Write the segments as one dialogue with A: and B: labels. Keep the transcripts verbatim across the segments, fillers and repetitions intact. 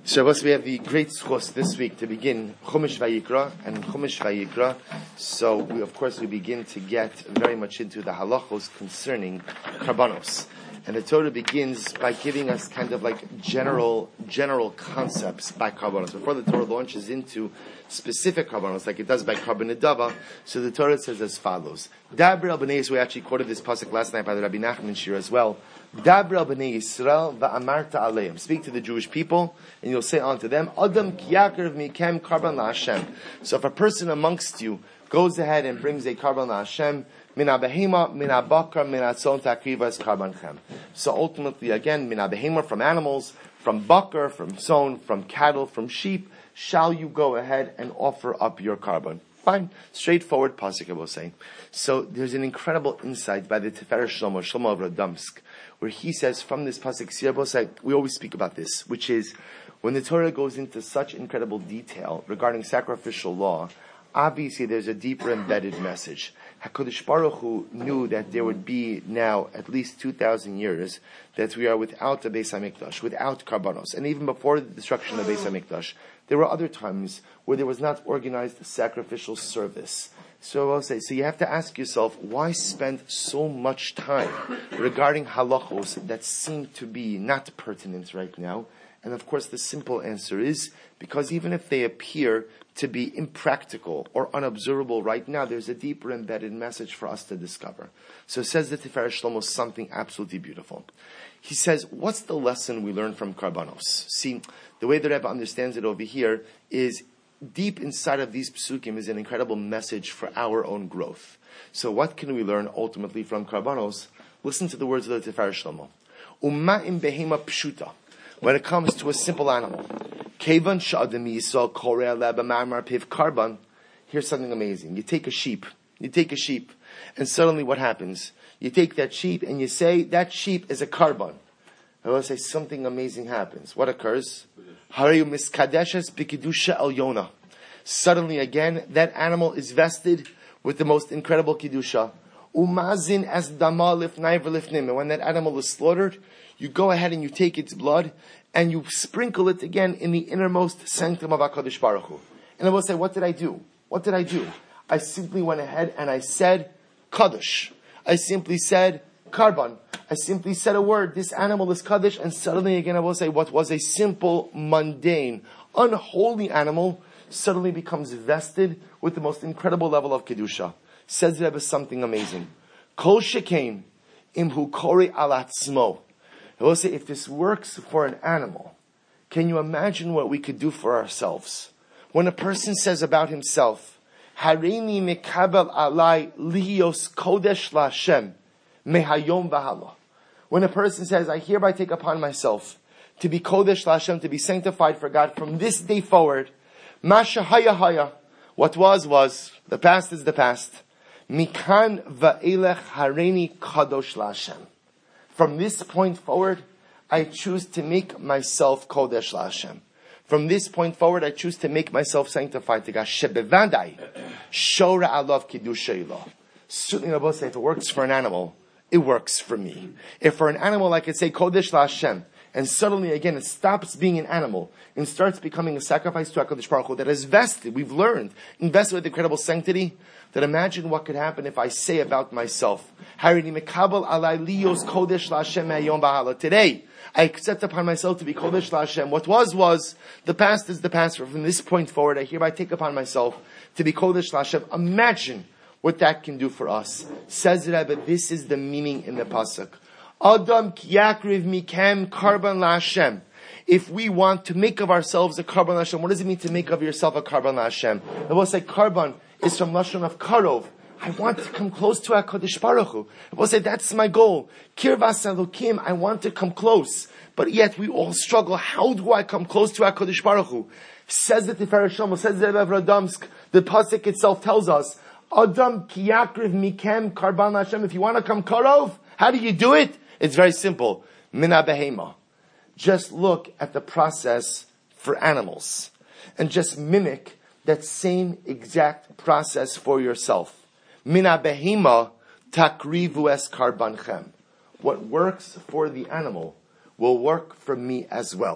A: Shabbos, we have the great schos this week to begin Chumash Vayikra, and in Chumash Vayikra, so we, of course, we begin to get very much into the halachos concerning karbanos. And the Torah begins by giving us kind of like general, general concepts by karbanos. Before the Torah launches into specific karbanos, like it does by Karban Nedava, so the Torah says as follows. Dabra al b'nei Yisrael, we actually quoted this pasuk last night by the Rabbi Nachman Shir as well. Dabra al b'nei Yisrael va'amarta aleim. Speak to the Jewish people, and you'll say unto them, Adam kiyaker mikem karban la'Hashem. So if a person amongst you goes ahead and brings a karban la'Hashem, Mina behema, mina bakar, mina tzon takrivas karbanchem. So ultimately, again, mina behema from animals, from bakar, from tzon, from cattle, from sheep, shall you go ahead and offer up your karban? Fine, straightforward pasuk I will say. So there's an incredible insight by the Tiferes Shlomo, Shlomo of Radomsk, where he says from this pasuk, we always speak about this, which is when the Torah goes into such incredible detail regarding sacrificial law, obviously there's a deeper embedded message. HaKadosh Baruch Hu knew that there would be now at least two thousand years that we are without the Beis HaMikdash, without karbanos. And even before the destruction of the Beis HaMikdash, there were other times where there was not organized sacrificial service. So I'll say, so you have to ask yourself, why spend so much time regarding halachos that seem to be not pertinent right now? And of course the simple answer is, because even if they appear to be impractical or unobservable right now, there's a deeper embedded message for us to discover. So says the Tiferes Shlomo something absolutely beautiful. He says, what's the lesson we learn from karbanos? See, the way the Rebbe understands it over here is deep inside of these psukim is an incredible message for our own growth. So what can we learn ultimately from karbanos? Listen to the words of the Tiferes Shlomo. Umma im behema pshuta. When it comes to a simple animal, Kevan sh'adam yisrael koreh aleh b'ma'amar piv karban. Here's something amazing. You take a sheep. You take a sheep. And suddenly what happens? You take that sheep and you say, that sheep is a karban. I will say something amazing happens. What occurs? Harayu miskadeshes b'kedusha elyona. Suddenly again, that animal is vested with the most incredible kedusha. Umazin as dama lifnai v'lifnim. And when that animal is slaughtered, you go ahead and you take its blood and you sprinkle it again in the innermost sanctum of HaKadosh Baruch Hu. And I will say, what did I do? What did I do? I simply went ahead and I said, Kaddish. I simply said, Karban. I simply said a word, this animal is Kaddish, and suddenly again I will say, what was a simple, mundane, unholy animal suddenly becomes vested with the most incredible level of Kedusha. Says Rebbe something amazing. Kol shekain imhu kori alatzmo. I will say, if this works for an animal, can you imagine what we could do for ourselves? When a person says about himself, Hareini mekabel alai lios kodesh laHashem mehayom v'hala. When a person says, I hereby take upon myself to be kodesh laHashem, to be sanctified for God from this day forward, masha haya haya, what was was, the past is the past. Mikan va'elech hareini kadosh laHashem. From this point forward, I choose to make myself Kodesh LaHashem. From this point forward, I choose to make myself sanctified to God. Shebevadai, Shora alav Kedusha ilah. Certainly, I will say, if it works for an animal, it works for me. If for an animal, I could say Kodesh LaHashem, and suddenly again it stops being an animal and starts becoming a sacrifice to HaKadosh Baruch Hu that is vested, we've learned, invested with incredible sanctity, that imagine what could happen if I say about myself, Harini mekabel alai lios kodesh laHashem me'ayom v'hala. Today, I accept upon myself to be kodesh laHashem. What was, was. The past is the past. From this point forward, I hereby take upon myself to be kodesh laHashem. Imagine what that can do for us. Says Rebbe, this is the meaning in the pasuk. Adam kiyakriv mikem karban laHashem. If we want to make of ourselves a karban laHashem, what does it mean to make of yourself a karban laHashem? I will say karban is from lashon of karov. I want to come close to HaKadosh Baruch Hu. I will say that's my goal. Kirvas Elokim, I want to come close. But yet we all struggle. How do I come close to HaKadosh Baruch Hu? Says the Tiferes Shlomo, says the Rebbe of Radomsk, the pasuk itself tells us, Adam kiyakriv mikem karban laHashem. If you want to come karov, how do you do it? It's very simple. Mina behema. Just look at the process for animals and just mimic that same exact process for yourself. Mina behema takrivu es karbanchem. What works for the animal will work for me as well.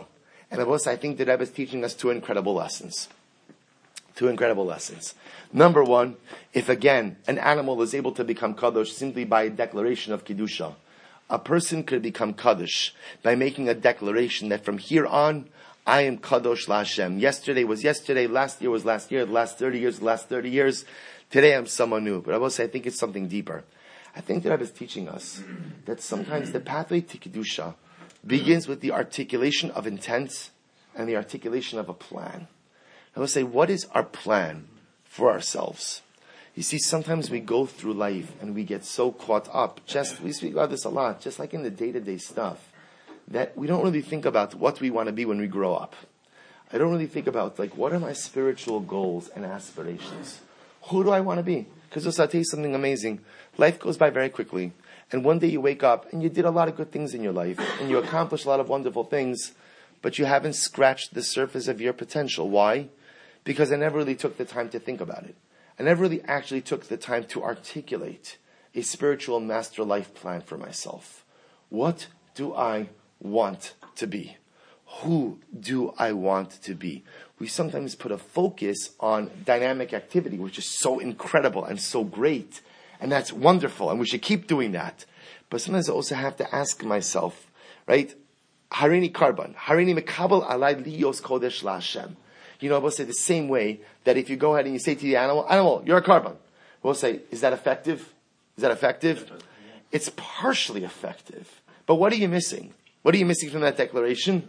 A: And I think the Rebbe is teaching us two incredible lessons. Two incredible lessons. Number one, if again, an animal is able to become Kadosh simply by a declaration of Kedusha, a person could become Kadosh by making a declaration that from here on, I am Kadosh LaHashem. Yesterday was yesterday, last year was last year, the last thirty years, the last thirty years. Today I'm someone new. But I will say, I think it's something deeper. I think the Rebbe is teaching us that sometimes the pathway to Kedusha begins with the articulation of intent and the articulation of a plan. I will say, what is our plan for ourselves? You see, sometimes we go through life and we get so caught up, just, we speak about this a lot, just like in the day-to-day stuff, that we don't really think about what we want to be when we grow up. I don't really think about, like, what are my spiritual goals and aspirations? Who do I want to be? Because I'll tell you something amazing. Life goes by very quickly. And one day you wake up and you did a lot of good things in your life. And you accomplished a lot of wonderful things. But you haven't scratched the surface of your potential. Why? Because I never really took the time to think about it. I never really actually took the time to articulate a spiritual master life plan for myself. What do I want to be? Who do I want to be? We sometimes put a focus on dynamic activity, which is so incredible and so great. And that's wonderful. And we should keep doing that. But sometimes I also have to ask myself, right? Harini Karban. Harini Mekabel Alai Liyos Kodesh LaHashem. You know, we'll say the same way that if you go ahead and you say to the animal, animal, you're a Karban. We'll say, is that effective? Is that effective? It's partially effective. But what are you missing? What are you missing from that declaration?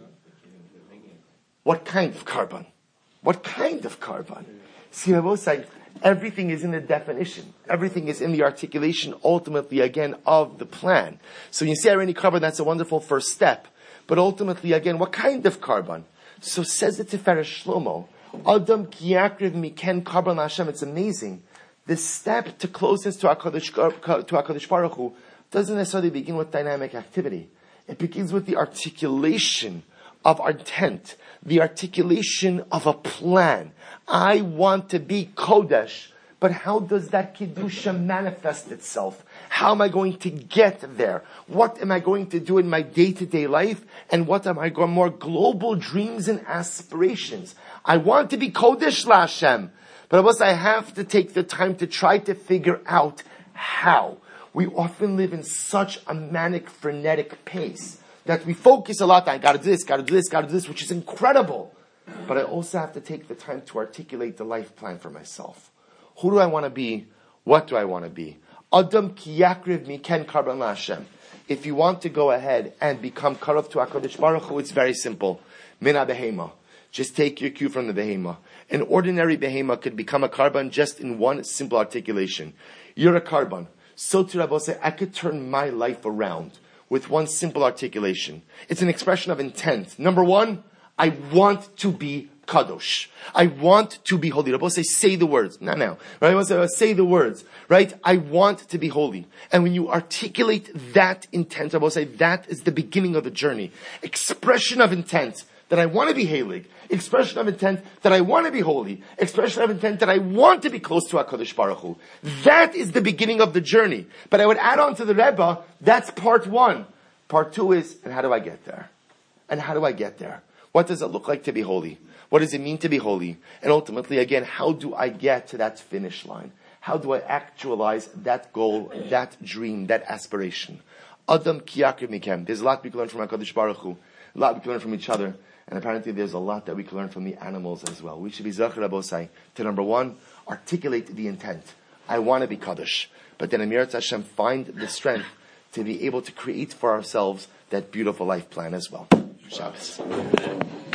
A: What kind of Karban? What kind of Karban? See, I will say, everything is in the definition. Everything is in the articulation, ultimately, again, of the plan. So you see, Harini Karban, that's a wonderful first step. But ultimately, again, what kind of Karban? So says the Tiferes Shlomo, Adam ki yakriv miken Karban LaHashem. It's amazing. The step to closeness to HaKadosh, to HaKadosh Baruch Hu doesn't necessarily begin with dynamic activity. It begins with the articulation of our intent, the articulation of a plan. I want to be Kodesh, but how does that Kedusha manifest itself? How am I going to get there? What am I going to do in my day-to-day life? And what are my more global dreams and aspirations? I want to be Kodesh LaHashem, but also I have to take the time to try to figure out how. We often live in such a manic, frenetic pace that we focus a lot on, I gotta do this, gotta do this, gotta do this, which is incredible. But I also have to take the time to articulate the life plan for myself. Who do I want to be? What do I want to be? Adam ki yakriv miken Karban LaHashem. If you want to go ahead and become karov to HaKadosh Baruch Hu, it's very simple. Mina behema. Just take your cue from the behema. An ordinary behema could become a Karban just in one simple articulation. You're a Karban. So to Rabbi say, I could turn my life around with one simple articulation. It's an expression of intent. Number one, I want to be Kadosh. I want to be holy. Rabbi say, say the words. Not now. Right? I say, say the words. Right? I want to be holy. And when you articulate that intent, Rabbi say, that is the beginning of the journey. Expression of intent that I want to be Halig. Expression of intent that I want to be holy. Expression of intent that I want to be close to HaKadosh Baruch Hu. That is the beginning of the journey. But I would add on to the Rebbe, that's part one. Part two is, and how do I get there? And how do I get there? What does it look like to be holy? What does it mean to be holy? And ultimately, again, how do I get to that finish line? How do I actualize that goal, that dream, that aspiration? Adam ki yakriv mikem. There's a lot we can learn from HaKadosh Baruch Hu. A lot we can learn from each other. And apparently there's a lot that we can learn from the animals as well. We should be Zachar Abosai to number one, articulate the intent. I want to be Kaddish. But then Amirat Hashem find the strength to be able to create for ourselves that beautiful life plan as well. Shabbos.